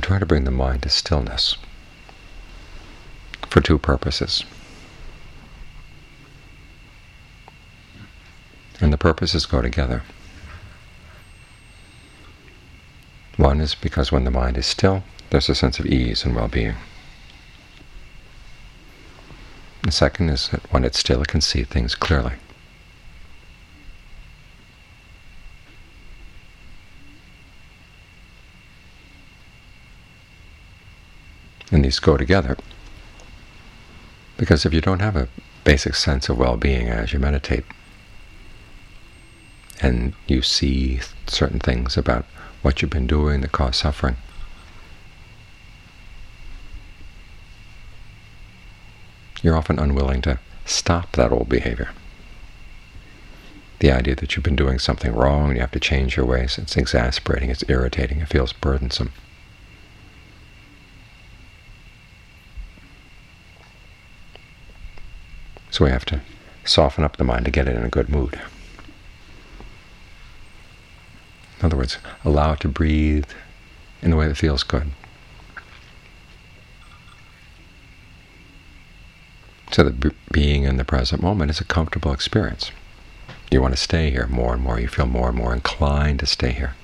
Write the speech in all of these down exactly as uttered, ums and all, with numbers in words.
try to bring the mind to stillness for two purposes. And the purposes go together. One is because when the mind is still, there's a sense of ease and well-being. The second is that when it's still, it can see things clearly. And these go together, because if you don't have a basic sense of well-being as you meditate, and you see certain things about what you've been doing that cause suffering, you're often unwilling to stop that old behavior. The idea that you've been doing something wrong and you have to change your ways, it's exasperating, it's irritating, it feels burdensome. So we have to soften up the mind to get it in a good mood. In other words, allow it to breathe in a way that feels good. So that being in the present moment is a comfortable experience. You want to stay here more and more. You feel more and more inclined to stay here.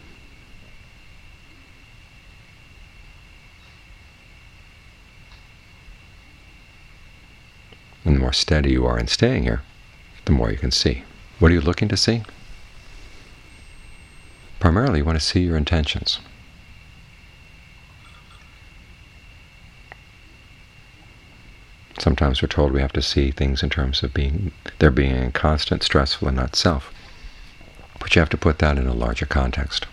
And the more steady you are in staying here, the more you can see. What are you looking to see? Primarily, you want to see your intentions. Sometimes we're told we have to see things in terms of being there being inconstant, stressful, and not self. But you have to put that in a larger context.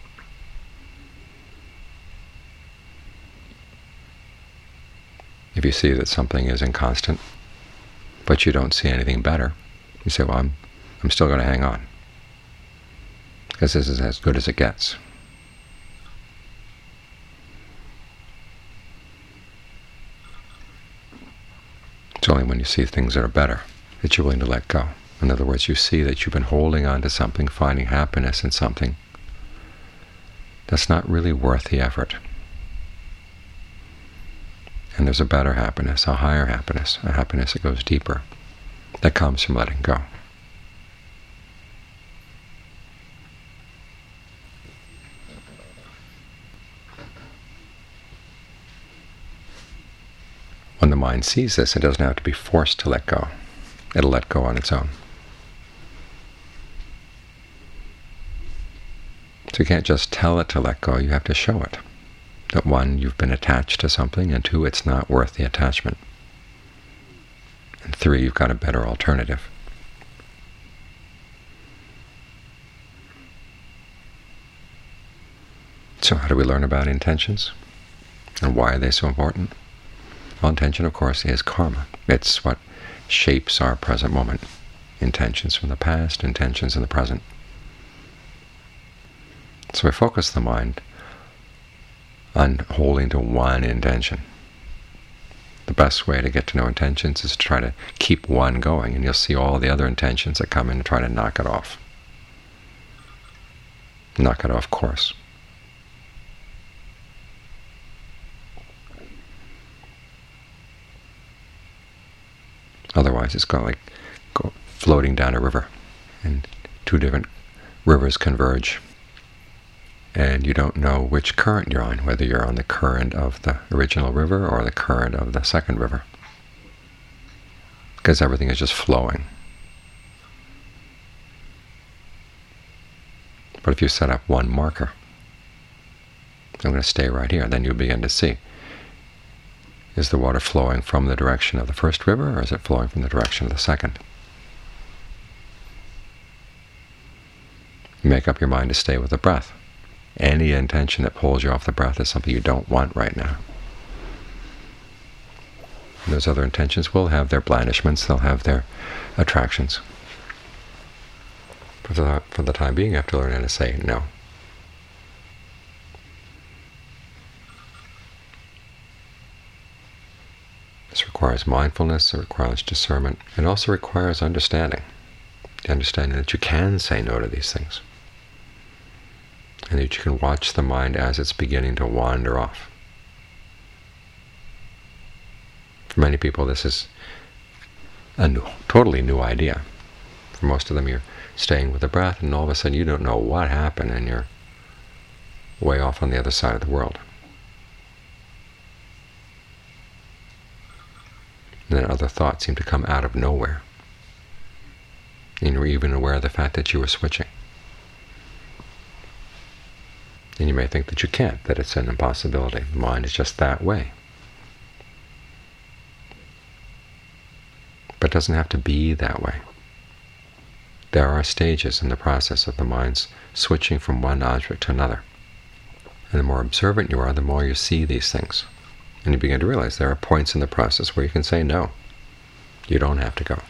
If you see that something is inconstant, but you don't see anything better, you say, well, I'm, I'm still going to hang on, because this is as good as it gets. It's only when you see things that are better that you're willing to let go. In other words, you see that you've been holding on to something, finding happiness in something that's not really worth the effort. And there's a better happiness, a higher happiness, a happiness that goes deeper, that comes from letting go. When the mind sees this, it doesn't have to be forced to let go. It'll let go on its own. So you can't just tell it to let go, you have to show it. That one, you've been attached to something, and two, it's not worth the attachment. And three, you've got a better alternative. So how do we learn about intentions? And why are they so important? Well, intention, of course, is karma. It's what shapes our present moment. Intentions from the past, intentions in the present. So we focus the mind on holding to one intention. The best way to get to know intentions is to try to keep one going, and you'll see all the other intentions that come in and try to knock it off. Knock it off course. Otherwise, it's going like go floating down a river, and two different rivers converge, and you don't know which current you're on, whether you're on the current of the original river or the current of the second river, because everything is just flowing. But if you set up one marker, I'm going to stay right here, then you'll begin to see, is the water flowing from the direction of the first river, or is it flowing from the direction of the second? You make up your mind to stay with the breath. Any intention that pulls you off the breath is something you don't want right now. And those other intentions will have their blandishments, they'll have their attractions. For the, for the time being, you have to learn how to say no. This requires mindfulness, it requires discernment, it also requires understanding. The understanding that you can say no to these things. and that you can watch the mind as it's beginning to wander off. For many people, this is a new, totally new idea. For most of them, you're staying with the breath, and all of a sudden you don't know what happened, and you're way off on the other side of the world. And then other thoughts seem to come out of nowhere. And you're even aware of the fact that you were switching. And you may think that you can't, that it's an impossibility. The mind is just that way. But it doesn't have to be that way. There are stages in the process of the mind's switching from one object to another. And the more observant you are, the more you see these things. And you begin to realize there are points in the process where you can say, no, you don't have to go.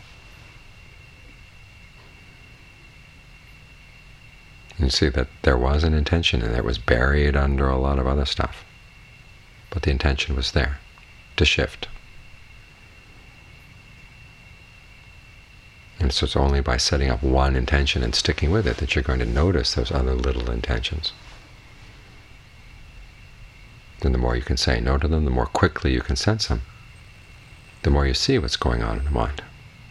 And you see that there was an intention, and it was buried under a lot of other stuff. But the intention was there, to shift. And so it's only by setting up one intention and sticking with it that you're going to notice those other little intentions. And the more you can say no to them, the more quickly you can sense them, the more you see what's going on in the mind.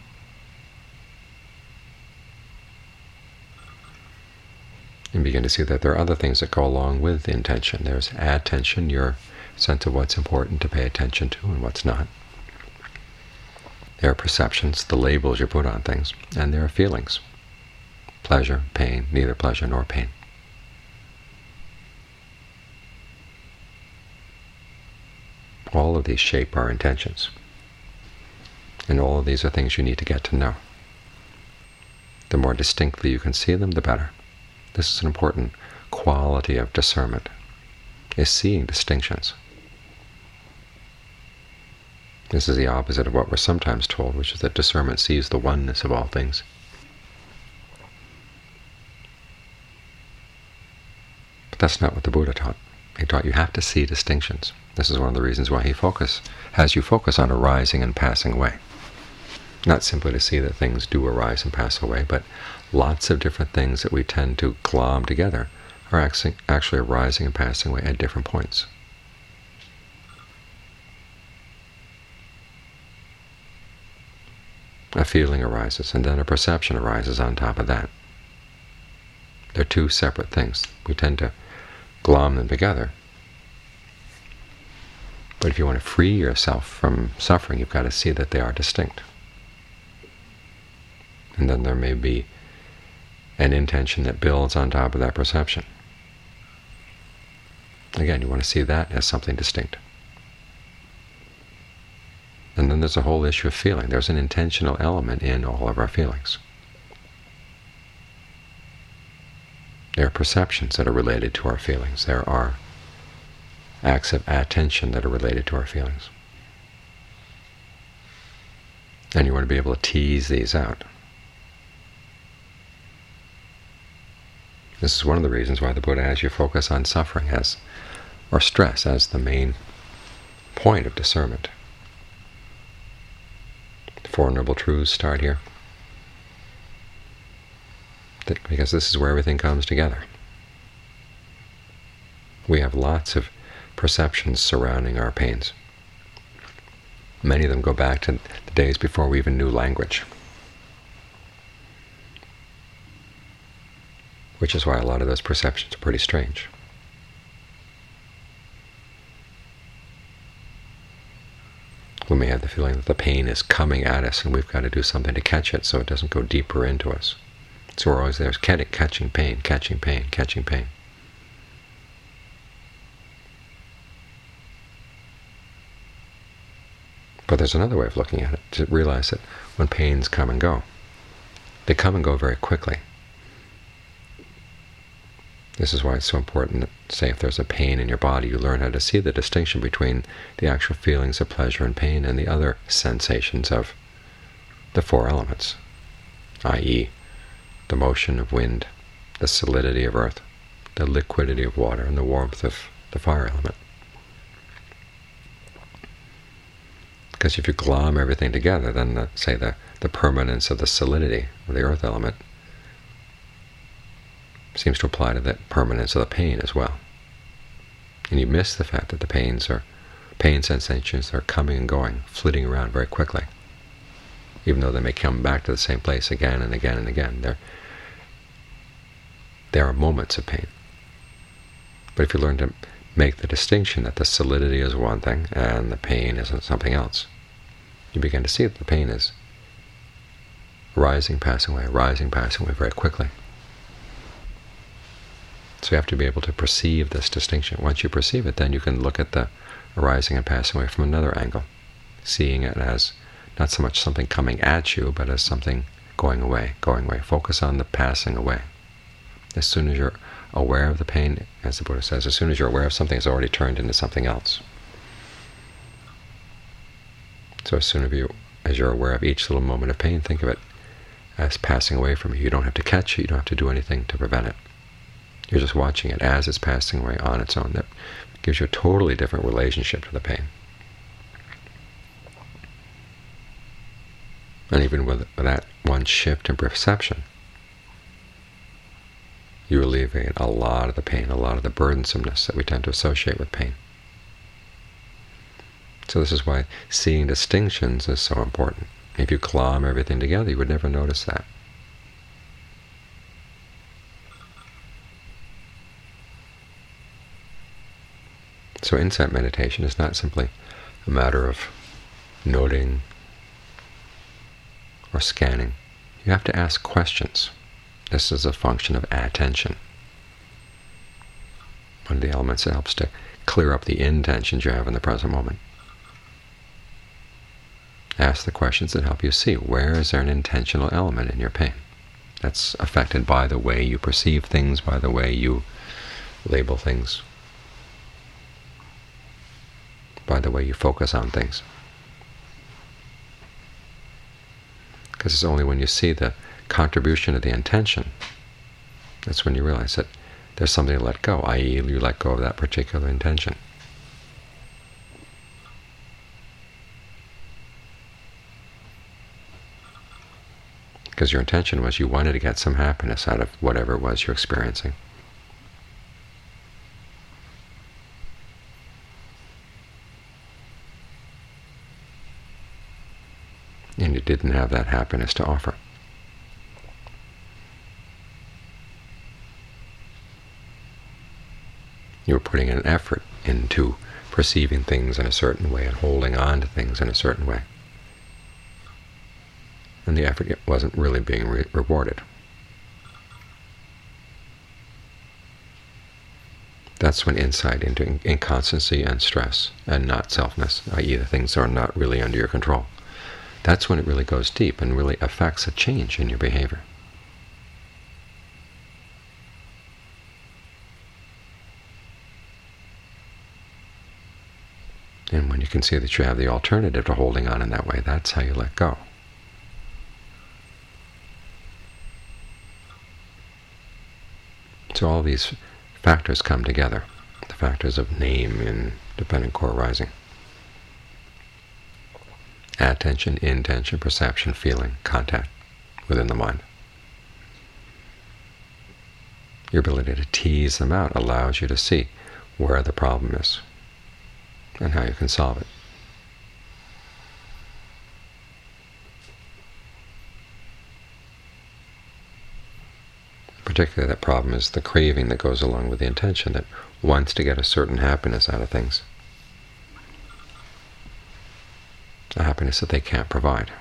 And begin to see that there are other things that go along with the intention. There's attention, your sense of what's important to pay attention to and what's not. There are perceptions, the labels you put on things, and there are feelings. Pleasure, pain, neither pleasure nor pain. All of these shape our intentions. And all of these are things you need to get to know. The more distinctly you can see them, the better. This is an important quality of discernment, is seeing distinctions. This is the opposite of what we're sometimes told, which is that discernment sees the oneness of all things. But that's not what the Buddha taught. He taught you have to see distinctions. This is one of the reasons why he focus, has you focus on arising and passing away. Not simply to see that things do arise and pass away, but lots of different things that we tend to glom together are actually, actually arising and passing away at different points. A feeling arises, and then a perception arises on top of that. They're two separate things. We tend to glom them together. But if you want to free yourself from suffering, you've got to see that they are distinct. And then there may be an intention that builds on top of that perception. Again, you want to see that as something distinct. And then there's a whole issue of feeling. There's an intentional element in all of our feelings. There are perceptions that are related to our feelings. There are acts of attention that are related to our feelings. And you want to be able to tease these out. This is one of the reasons why the Buddha has you focus on suffering as, or stress as the main point of discernment. The Four Noble Truths start here, that, because this is where everything comes together. We have lots of perceptions surrounding our pains. Many of them go back to the days before we even knew language. Which is why a lot of those perceptions are pretty strange. We may have the feeling that the pain is coming at us and we've got to do something to catch it so it doesn't go deeper into us. So we're always there catching pain, catching pain, catching pain. But there's another way of looking at it, to realize that when pains come and go, they come and go very quickly. This is why it's so important that, say, if there's a pain in your body, you learn how to see the distinction between the actual feelings of pleasure and pain and the other sensations of the four elements, that is the motion of wind, the solidity of earth, the liquidity of water, and the warmth of the fire element. Because if you glom everything together, then, the, say, the, the permanence of the solidity of the earth element seems to apply to the permanence of the pain as well. And you miss the fact that the pains are pain sensations are coming and going, flitting around very quickly. Even though they may come back to the same place again and again and again, there there are moments of pain. But if you learn to make the distinction that the solidity is one thing and the pain is something else, you begin to see that the pain is rising, passing away, rising, passing away very quickly. So you have to be able to perceive this distinction. Once you perceive it, then you can look at the arising and passing away from another angle, seeing it as not so much something coming at you, but as something going away, going away. Focus on the passing away. As soon as you're aware of the pain, as the Buddha says, as soon as you're aware of something, it's already turned into something else. So as soon as, you, as you're aware of each little moment of pain, think of it as passing away from you. You don't have to catch it. You don't have to do anything to prevent it. You're just watching it as it's passing away on its own. That gives you a totally different relationship to the pain. And even with that one shift in perception, you alleviate a lot of the pain, a lot of the burdensomeness that we tend to associate with pain. So this is why seeing distinctions is so important. If you glom everything together, you would never notice that. So insight meditation is not simply a matter of noting or scanning. You have to ask questions. This is a function of attention. One of the elements that helps to clear up the intentions you have in the present moment. Ask the questions that help you see where is there an intentional element in your pain that's affected by the way you perceive things, by the way you label things, by the way you focus on things. Because it's only when you see the contribution of the intention, that's when you realize that there's something to let go, that is you let go of that particular intention. Because your intention was you wanted to get some happiness out of whatever it was you're experiencing. And you didn't have that happiness to offer. You were putting an effort into perceiving things in a certain way and holding on to things in a certain way. And the effort wasn't really being re rewarded. That's when insight into inconstancy and stress and not selfness, that is the things that are not really under your control, that's when it really goes deep and really affects a change in your behavior. And when you can see that you have the alternative to holding on in that way, that's how you let go. So all these factors come together, the factors of name in dependent core arising. Attention, intention, perception, feeling, contact within the mind. Your ability to tease them out allows you to see where the problem is and how you can solve it. Particularly that problem is the craving that goes along with the intention that wants to get a certain happiness out of things, a happiness that they can't provide.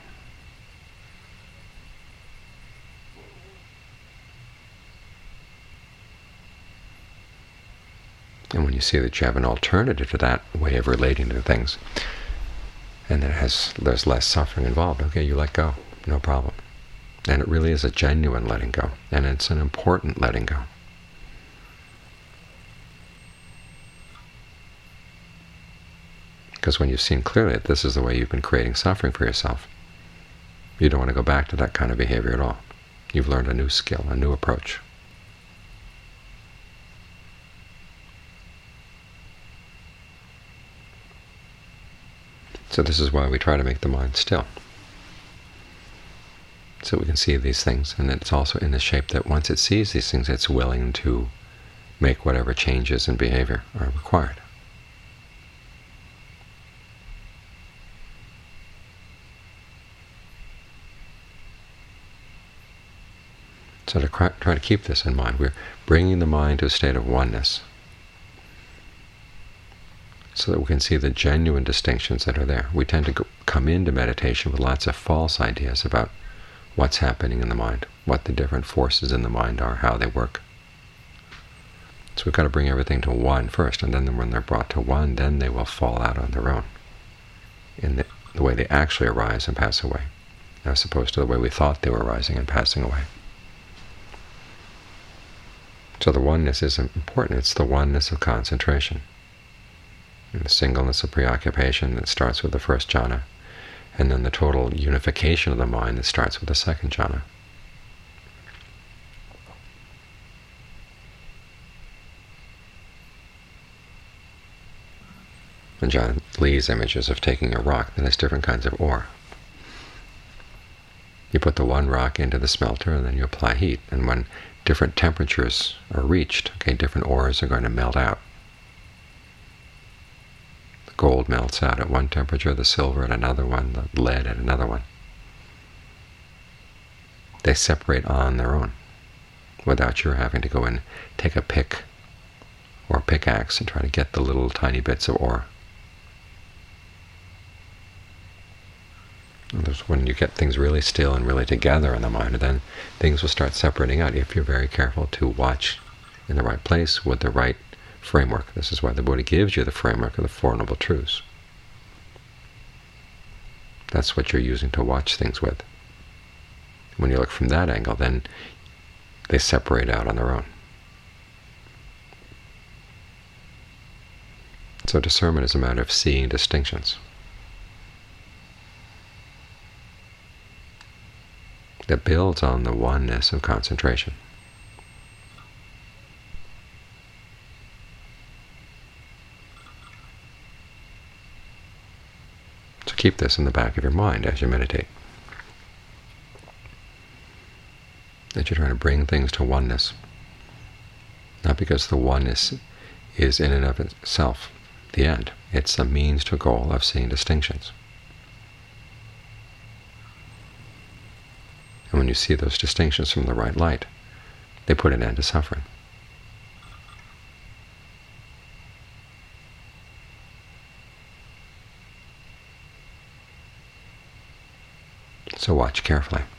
And when you see that you have an alternative to that way of relating to things, and that it has there's less suffering involved, okay, you let go, no problem. And it really is a genuine letting go, and it's an important letting go. Because when you've seen clearly that this is the way you've been creating suffering for yourself, you don't want to go back to that kind of behavior at all. You've learned a new skill, a new approach. So this is why we try to make the mind still. so we can see these things, and it's also in the shape that once it sees these things, it's willing to make whatever changes in behavior are required. So to try to keep this in mind, we're bringing the mind to a state of oneness so that we can see the genuine distinctions that are there. We tend to go, come into meditation with lots of false ideas about what's happening in the mind, what the different forces in the mind are, how they work. So we've got to bring everything to one first, and then when they're brought to one, then they will fall out on their own in the, the way they actually arise and pass away, as opposed to the way we thought they were arising and passing away. So the oneness is important. It's the oneness of concentration, and the singleness of preoccupation that starts with the first jhana, and then the total unification of the mind that starts with the second jhana. And John Lee's images of taking a rock that has different kinds of ore. You put the one rock into the smelter, and then you apply heat. And when different temperatures are reached, okay, different ores are going to melt out. The gold melts out at one temperature, the silver at another one, the lead at another one. They separate on their own, without your having to go and take a pick or a pickaxe and try to get the little tiny bits of ore. When you get things really still and really together in the mind, then things will start separating out if you're very careful to watch in the right place with the right framework. This is why the Buddha gives you the framework of the Four Noble Truths. That's what you're using to watch things with. When you look from that angle, then they separate out on their own. So discernment is a matter of seeing distinctions that builds on the oneness of concentration. So keep this in the back of your mind as you meditate, that you're trying to bring things to oneness, not because the oneness is in and of itself the end. It's a means to a goal of seeing distinctions. And when you see those distinctions from the right light, they put an end to suffering. So watch carefully.